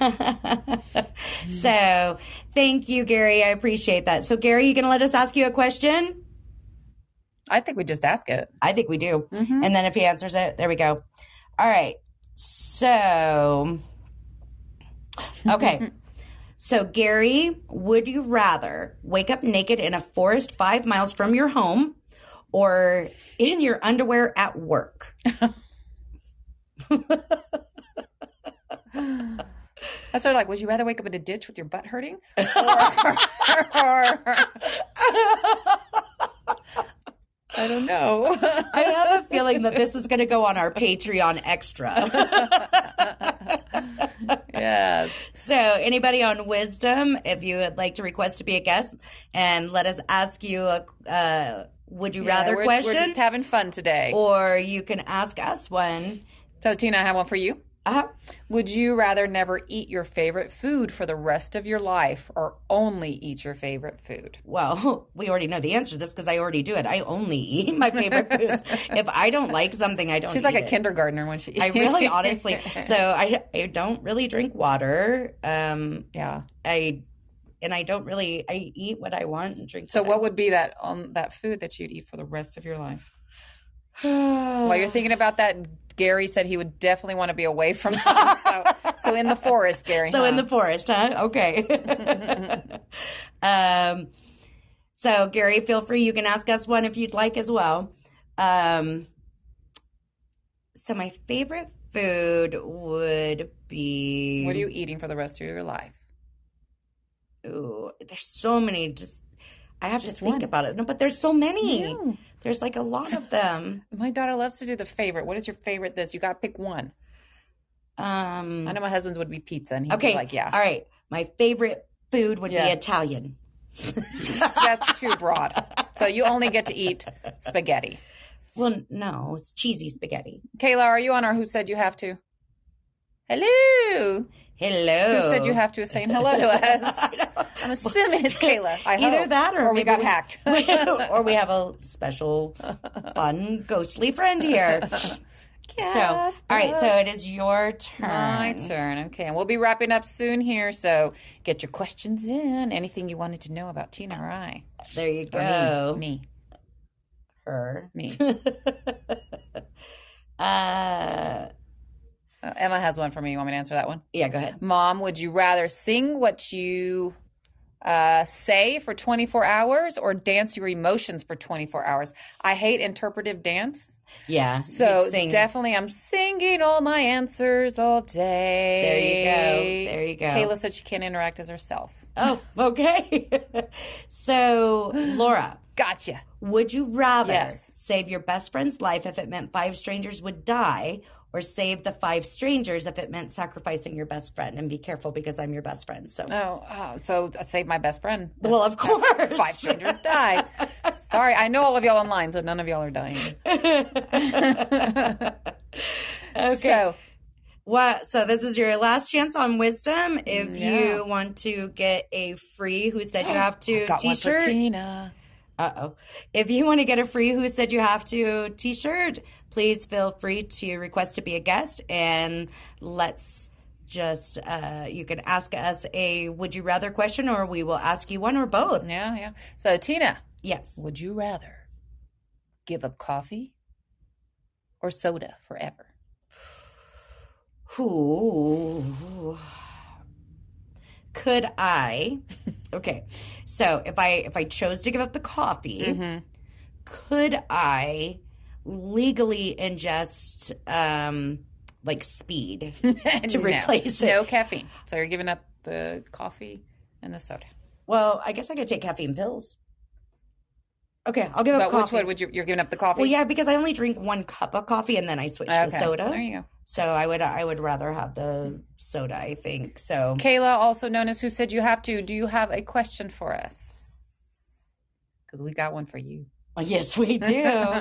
So thank you, Gary. I appreciate that. So Gary, you going to let us ask you a question? I think we just ask it. I think we do. Mm-hmm. And then if he answers it, there we go. All right. So, okay. So, Gary, would you rather wake up naked in a forest 5 miles from your home or in your underwear at work? That's sort of like, would you rather wake up in a ditch with your butt hurting? I don't know. I have a feeling that this is going to go on our Patreon extra. Yes. So anybody on Wisdom, if you would like to request to be a guest and let us ask you a would you rather question. We're just having fun today. Or you can ask us one. So Tina, I have one for you. Uh-huh. Would you rather never eat your favorite food for the rest of your life or only eat your favorite food? Well, we already know the answer to this because I already do it. I only eat my favorite foods. If I don't like something, I don't She's eat like a it. kindergartner when she eats. I really, honestly. So I don't really drink water. Yeah. I don't really, I eat what I want and drink. So what would be that food that you'd eat for the rest of your life? While you're thinking about that, Gary said he would definitely want to be away from that. So in the forest, Gary. So in the forest, huh? Okay. So Gary, feel free. You can ask us one if you'd like as well. So my favorite food would be... What are you eating for the rest of your life? Ooh, there's so many. I have to Just think one. about it. No, but there's so many. Yeah. There's like a lot of them. My daughter loves to do the favorite. What is your favorite this? You got to pick one. I know my husband's would be pizza, and he'd be like, yeah. All right. My favorite food would be Yeah. Italian. That's too broad. So you only get to eat spaghetti. Well, no, it's cheesy spaghetti. Kayla, are you on our Who Said You Have To? Hello. Hello. Who said you have to is saying hello to us? I'm assuming it's Kayla. I Either hope. that or we maybe got hacked. or we have a special, fun, ghostly friend here. So, all right. So it is your turn. My turn. Okay. And we'll be wrapping up soon here. So get your questions in. Anything you wanted to know about Tina or I? There you Or go. me. Her. Me. Uh, Emma has one for me. You want me to answer that one? yeah, go ahead. Mom, would you rather sing what you say for 24 hours or dance your emotions for 24 hours? I hate interpretive dance. Yeah. So you'd sing. definitely I'm singing all my answers all day. There you go. There you go. Kayla said she can't interact as herself. Oh, okay. So, Laura, Gotcha. would you rather Yes. save your best friend's life if it meant 5 strangers would die, or save the 5 strangers if it meant sacrificing your best friend? And be careful because I'm your best friend. So, So I saved my best friend. well, of course. 5 strangers die. Sorry, I know all of y'all online, so none of y'all are dying. Okay. So, So this is your last chance on wisdom. If Yeah. you want to get a free Who Said You Have To got one for t-shirt. Tina. Uh-oh. If you want to get a free Who Said You Have To t-shirt, please feel free to request to be a guest, and let's just, you can ask us a would you rather question, or we will ask you one or both. Yeah. So, Tina, Yes. would you rather give up coffee or soda forever? Ooh. Could I? Okay. So if I chose to give up the coffee, Mm-hmm. could I legally ingest like speed to replace it? No caffeine. So you're giving up the coffee and the soda. Well, I guess I could take caffeine pills. Okay, I'll give up But coffee. which one would you're giving up the coffee? Well, yeah, because I only drink 1 cup of coffee and then I switch to soda. There you go. So I would rather have the soda, I think. So Kayla, also known as Who Said You Have To, do you have a question for us? Because we got one for you. yes, we do.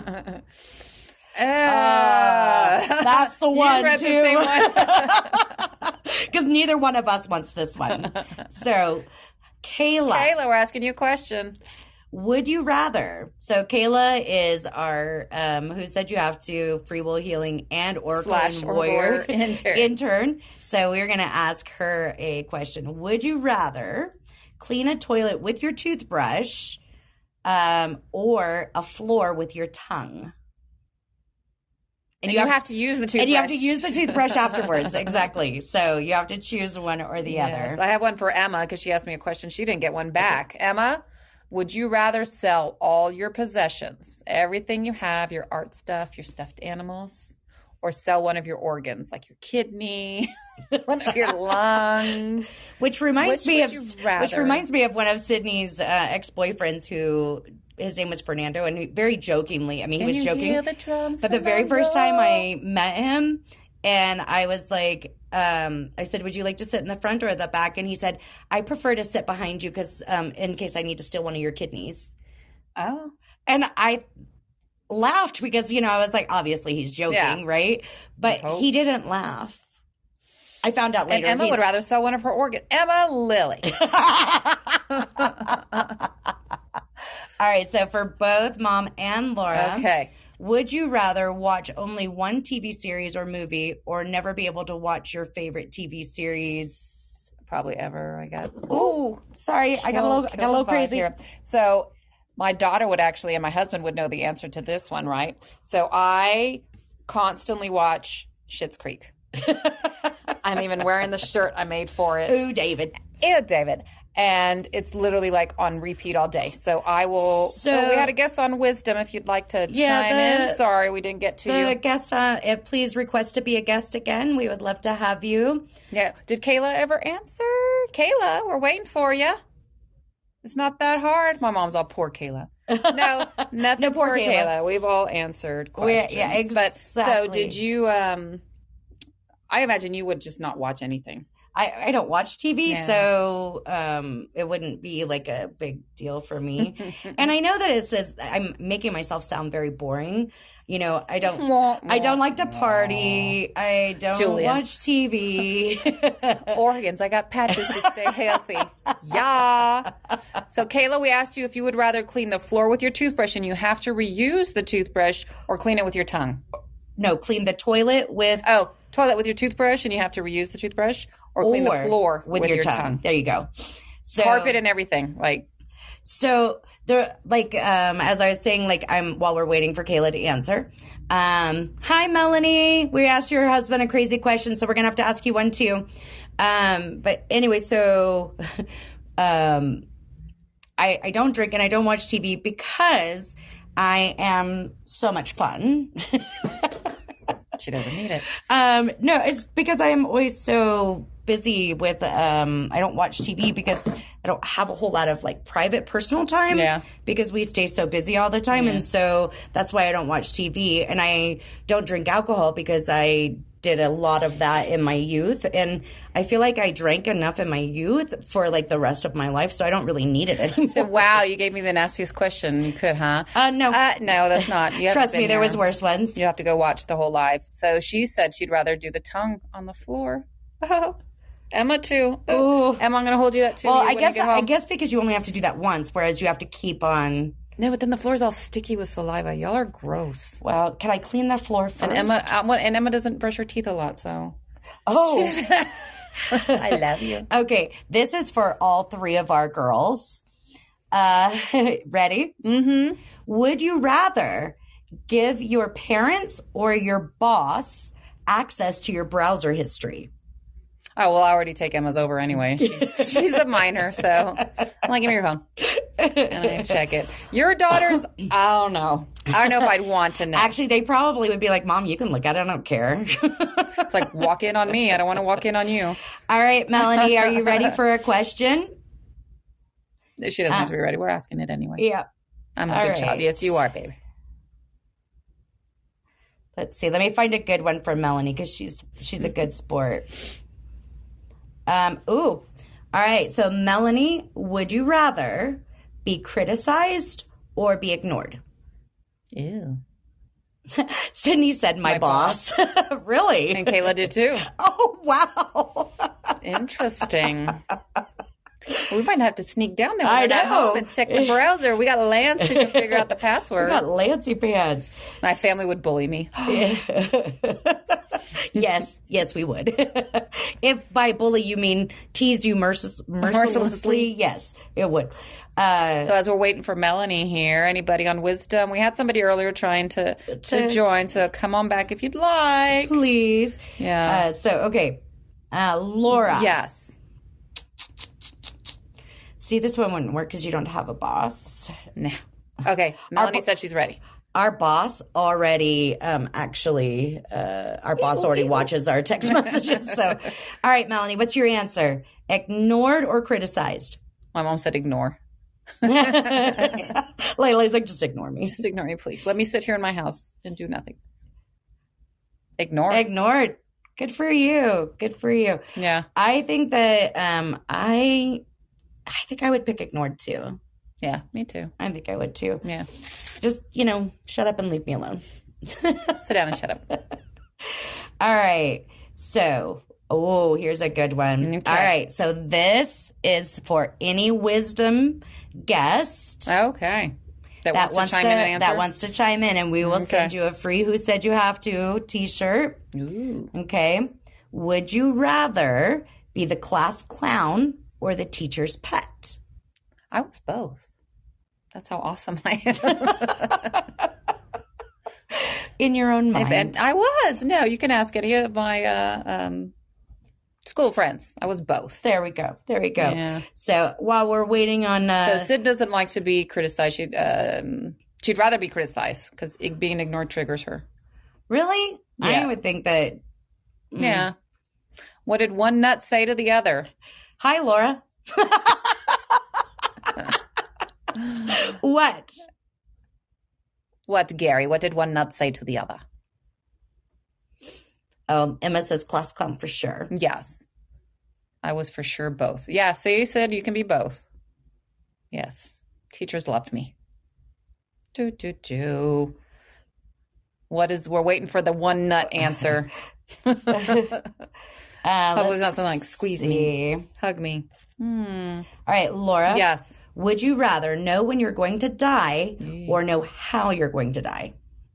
That's the one, read too. the same one. Because neither one of us wants this one. So, Kayla, we're asking you a question. would you rather? So, Kayla is our Who Said You Have To free will healing and Oracle / warrior intern. intern. So, we're going to ask her a question. Would you rather clean a toilet with your toothbrush or a floor with your tongue? And you have to use the toothbrush. And you have to use the toothbrush afterwards. Exactly. So you have to choose one or the Yes. other. I have one for Emma because she asked me a question. She didn't get one back. Emma, would you rather sell all your possessions, everything you have, your art stuff, your stuffed animals, or sell one of your organs, like your kidney, one of your lungs? Which reminds Which me would of you rather? one of Sydney's ex-boyfriends who his name was Fernando, and he, very jokingly, I mean, he was joking. Hear the drums, But the very Fernando? first time I met him, and I was like, I said, would you like to sit in the front or the back? And he said, I prefer to sit behind you because in case I need to steal one of your kidneys. Oh. And I laughed because, I was like, obviously he's joking, Yeah. right? But hope. he didn't laugh. I found out And later. Emma would rather sell one of her organs. Emma Lily. All right, so for both Mom and Laura, Okay. would you rather watch only one TV series or movie, or never be able to watch your favorite TV series? Probably ever, I got. Ooh. Sorry, I got a little Kill the vibe crazy. here. So my daughter would actually, and my husband would know the answer to this one, right? So I constantly watch Schitt's Creek. I'm even wearing the shirt I made for it. Ooh, David. Ew, David. and it's literally like on repeat all day. So I will. So we had a guest on wisdom. If you'd like to chime in, sorry we didn't get to you. The guest, please request to be a guest again. We would love to have you. Yeah. Did Kayla ever answer? Kayla, we're waiting for you. It's not that hard. My mom's all poor Kayla. No, nothing. No, poor poor Kayla. Kayla. We've all answered questions. Yeah, exactly. But so did you? I imagine you would just not watch anything. I don't watch TV, so it wouldn't be like a big deal for me. And I know that it says I'm making myself sound very boring. You know, I don't like to party. I don't watch TV. Organs. I got patches to stay healthy. Yeah. So Kayla, we asked you if you would rather clean the floor with your toothbrush and you have to reuse the toothbrush, or clean it with your tongue. No, clean the toilet with toilet with your toothbrush and you have to reuse the toothbrush, or clean the floor with your tongue. There you go. So carpet and everything, like. So there, like, as I was saying, like, while we're waiting for Kayla to answer. Hi, Melanie. We asked your husband a crazy question, so we're gonna have to ask you one too. But anyway, so, I don't drink and I don't watch TV because I am so much fun. She doesn't need it. No, it's because I am always so busy with, I don't watch TV because I don't have a whole lot of like private personal time because we stay so busy all the time. And so that's why I don't watch TV, and I don't drink alcohol because I did a lot of that in my youth. And I feel like I drank enough in my youth for like the rest of my life. So I don't really need it anymore. So, wow, you gave me the nastiest question. You could, huh? No. No, that's not. Trust me, there was worse ones. You have to go watch the whole live. So she said she'd rather do the tongue on the floor. Oh, Emma too. Oh, Emma, I'm going to hold you that too. Well, I guess because you only have to do that once, whereas you have to keep on. No, but then the floor's all sticky with saliva. Y'all are gross. Well, can I clean the floor first? And Emma doesn't brush her teeth a lot, so. Oh. I love you. Okay, this is for all three of our girls. Ready? Mm-hmm. Would you rather give your parents or your boss access to your browser history? Oh, well, I already take Emma's over anyway. She's a minor, so I'm like, give me your phone. And I check it. Your daughters, I don't know. I don't know if I'd want to know. Actually, they probably would be like, Mom, you can look at it. I don't care. It's like, walk in on me. I don't want to walk in on you. All right, Melanie, are you ready for a question? She doesn't have to be ready. We're asking it anyway. Yeah. I'm a good child. Yes, you are, baby. Let's see. Let me find a good one for Melanie because she's a good sport. All right. So, Melanie, would you rather be criticized or be ignored? Ew. Sydney said my boss. Really? And Kayla did too. Oh, wow. Interesting. We might have to sneak down there. I know. And check the browser. We got Lance who can figure out the password. We got Lancey pants. My family would bully me. Yes, we would. If by bully you mean tease you mercilessly, yes, it would. So as we're waiting for Melanie here, anybody on Wisdom? We had somebody earlier trying to join, so come on back if you'd like. Please. Yeah. Okay. Laura. Yes. See, this one wouldn't work because you don't have a boss. No. Okay. Melanie said she's ready. Our boss already, our boss already watches our text messages. So, all right, Melanie, what's your answer? Ignored or criticized? My mom said ignore. Layla's like, just ignore me. Just ignore me, please. Let me sit here in my house and do nothing. Ignore. Ignored. Good for you. Good for you. Yeah. I think that I think I would pick ignored too. Yeah, me too. I think I would too. Yeah. Just, shut up and leave me alone. Sit down and shut up. All right. So, here's a good one. Okay. All right. So this is for any Wisdom guest. Okay. That wants to chime in and answer? That wants to chime in, and we will send you a free Who Said You Have To t-shirt. Ooh. Okay. Would you rather be the class clown or the teacher's pet? I was both. That's how awesome I am. In your own mind. I was. No, you can ask any of my School friends. I was both. There we go. There we go. Yeah. So while we're waiting on... So Sid doesn't like to be criticized. She'd rather be criticized because being ignored triggers her. Really? Yeah. I would think that... Yeah. What did one nut say to the other? Hi, Laura. What? What, Gary? What did one nut say to the other? Oh, Emma says class clown for sure. Yes. I was for sure both. Yeah, see, Sid, you can be both. Yes. Teachers loved me. We're waiting for the one nut answer. Hopefully it's not something like squeeze me. Hug me. All right, Laura. Yes. Would you rather know when you're going to die or know how you're going to die?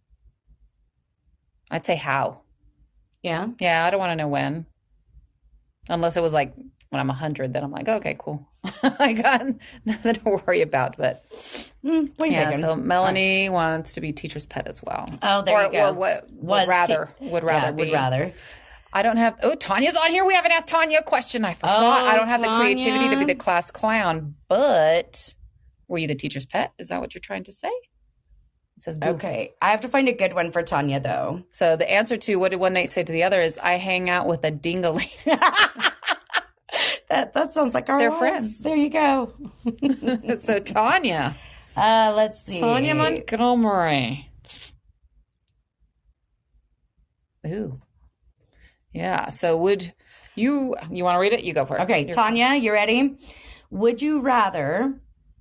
I'd say how. Yeah? Yeah, I don't want to know when. Unless it was like when I'm 100, then I'm like, okay, cool. I got nothing to worry about. But What are you taking? so Melanie wants to be teacher's pet as well. Oh, there you go. Or would rather be. Would rather. I don't have. Oh, Tanya's on here. We haven't asked Tanya a question. I forgot. I don't have the creativity to be the class clown. But were you the teacher's pet? Is that what you're trying to say? It says boo. Okay. I have to find a good one for Tanya, though. So the answer to what did one night say to the other is I hang out with a dingaling. That sounds like our They're lives. friends. There you go. So Tanya. Let's see. Tanya Montgomery. Ooh. Yeah. So would you want to read it? You go for it. Okay, Tanya, you ready? Would you rather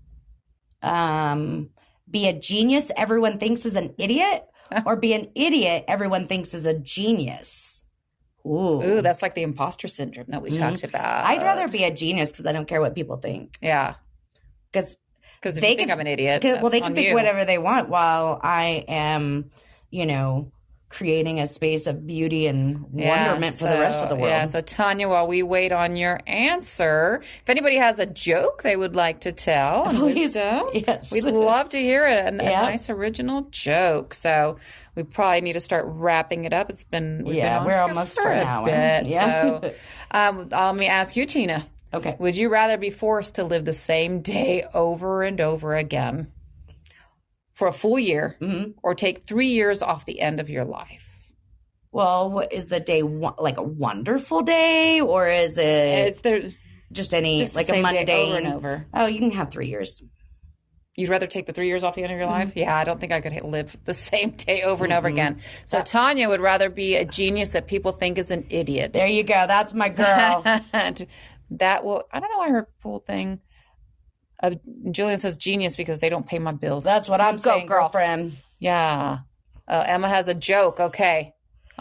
be a genius everyone thinks is an idiot or be an idiot everyone thinks is a genius? Ooh, that's like the imposter syndrome that we talked about. I'd rather be a genius because I don't care what people think. Yeah. Because if you think I'm an idiot, they can on think you. whatever they want while I am, creating a space of beauty and wonderment for the rest of the world. Yeah, so Tanya, while we wait on your answer, if anybody has a joke they would like to tell, Please, yes. we'd love to hear it. A nice original joke. So we probably need to start wrapping it up. We're almost for an hour. Yeah. So let me ask you, Tina. Okay. Would you rather be forced to live the same day over and over again for a full year, or take 3 years off the end of your life? Well, what is the day like a wonderful day, or is it just any like a mundane over and over? Oh, you can have 3 years. You'd rather take the 3 years off the end of your life? Yeah, I don't think I could live the same day over and over again. So Tanya would rather be a genius that people think is an idiot. There you go. That's my girl. That will. I don't know why her full thing. Julian says genius because they don't pay my bills. That's what I'm saying, girlfriend. Yeah. Emma has a joke. Okay.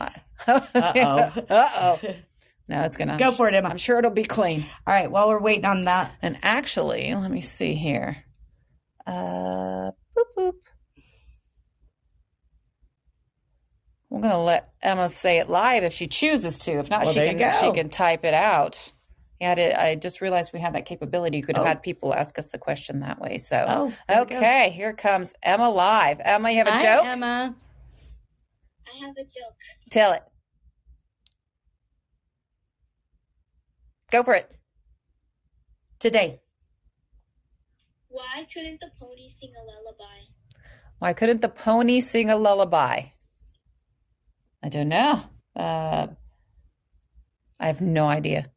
Uh-oh. No, it's going to. Go for it, Emma. I'm sure it'll be clean. All right. While we're waiting on that. And actually, let me see here. Boop, boop. We're going to let Emma say it live if she chooses to. If not, she can type it out. Yeah, I just realized we had that capability. You could have had people ask us the question that way. So, okay, here comes Emma live. Emma, you have a joke? Emma. I have a joke. Tell it. Go for it. Today. Why couldn't the pony sing a lullaby? Why couldn't the pony sing a lullaby? I don't know. I have no idea.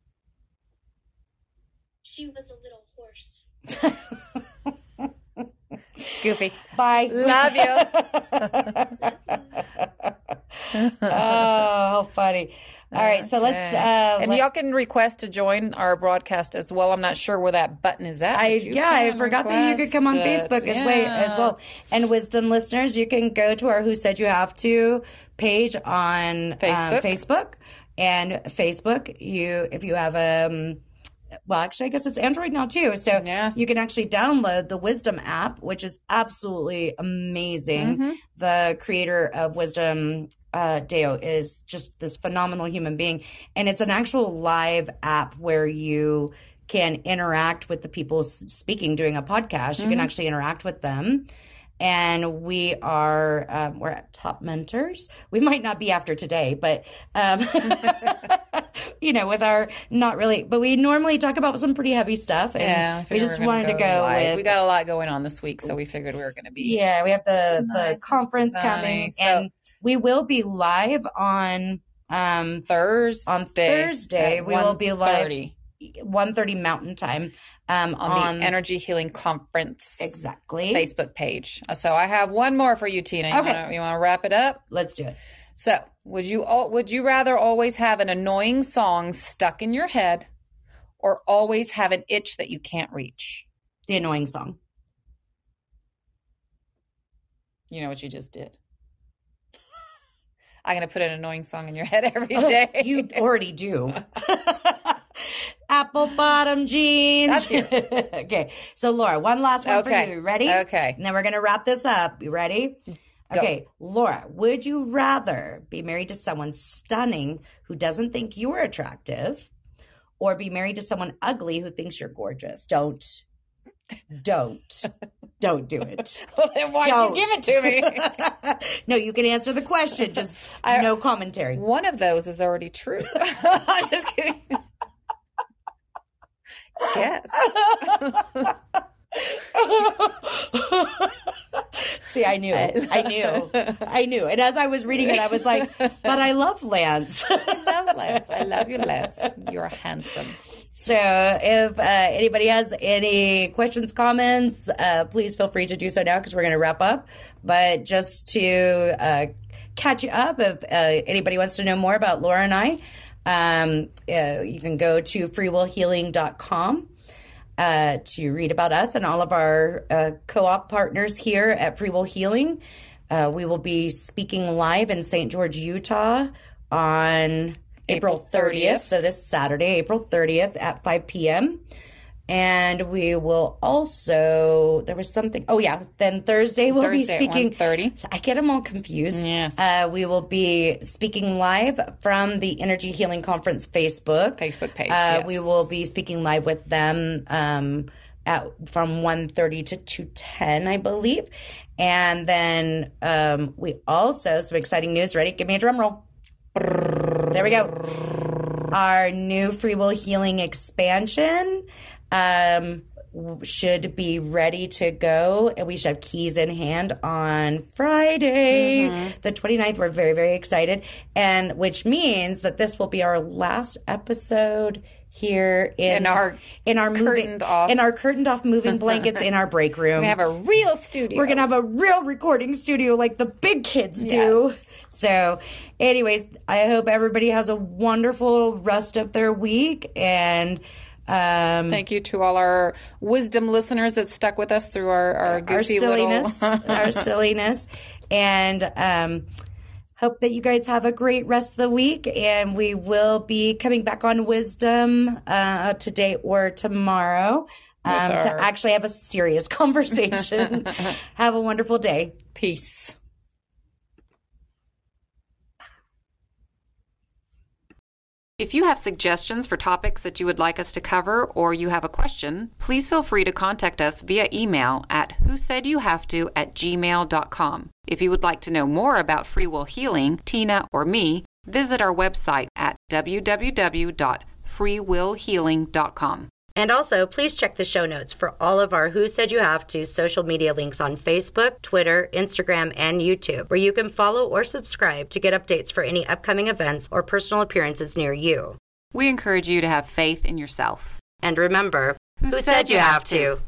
She was a little horse. Goofy. Bye. Love you. Oh, how funny. All right, so let's... and y'all can request to join our broadcast as well. I'm not sure where that button is at. I forgot that you could come on Facebook as well. And Wisdom listeners, you can go to our Who Said You Have To page on Facebook. And Facebook, if you have... well, actually, I guess it's Android now, too. So you can actually download the Wisdom app, which is absolutely amazing. The creator of Wisdom, Deo, is just this phenomenal human being. And it's an actual live app where you can interact with the people speaking, doing a podcast. You can actually interact with them. And we are, we're at Top Mentors. We might not be after today, but, with our not really, but we normally talk about some pretty heavy stuff. And we just wanted to go with. We got a lot going on this week, so we figured we were going to be. Yeah, we have the conference coming, and we will be live on Thursday. We will be live 1:30 Mountain Time on the Energy Healing Conference Facebook page. So I have one more for you, Tina. You want to wrap it up? Let's do it. So would you rather always have an annoying song stuck in your head or always have an itch that you can't reach? The annoying song. You know what you just did? I'm going to put an annoying song in your head every day. You already do. Apple bottom jeans. That's yours. Okay. So, Laura, one last one for you. Ready? Okay. And then we're going to wrap this up. You ready? Okay. Go. Laura, would you rather be married to someone stunning who doesn't think you're attractive or be married to someone ugly who thinks you're gorgeous? Don't do it. Well, then why don't you give it to me? No, you can answer the question. Just no commentary. One of those is already true. I'm just kidding. Yes. See, I knew. And as I was reading it, I was like, but I love Lance. I love you, Lance. You're handsome. So if anybody has any questions, comments, please feel free to do so now because we're going to wrap up. But just to catch you up, if anybody wants to know more about Laura and I, you can go to freewillhealing.com to read about us and all of our co-op partners here at Free Will Healing. We will be speaking live in St. George, Utah on April 30th. So this Saturday, April 30th at 5 p.m. And we will also, there was something, then Thursday we'll be speaking. At 1:30. I get them all confused. Yes. We will be speaking live from the Energy Healing Conference Facebook page. Yes. We will be speaking live with them from 1:30 to 2:10, I believe. And then we also, some exciting news. Ready? Give me a drum roll. There we go. Our new Free Will Healing expansion should be ready to go, and we should have keys in hand on Friday, the 29th. We're very, very excited, and which means that this will be our last episode here in our curtained off moving blankets in our break room. We're gonna have a real studio. We're gonna have a real recording studio like the big kids do. Yes. So, anyways, I hope everybody has a wonderful rest of their week. And thank you to all our wisdom listeners that stuck with us through our goofy silliness, our silliness. And hope that you guys have a great rest of the week. And we will be coming back on Wisdom today or tomorrow to actually have a serious conversation. Have a wonderful day. Peace. If you have suggestions for topics that you would like us to cover or you have a question, please feel free to contact us via email at whosaidyohavето@gmail.com. If you would like to know more about Free Will Healing, Tina, or me, visit our website at www.freewillhealing.com. And also, please check the show notes for all of our Who Said You Have To social media links on Facebook, Twitter, Instagram, and YouTube, where you can follow or subscribe to get updates for any upcoming events or personal appearances near you. We encourage you to have faith in yourself. And remember, who said you have to?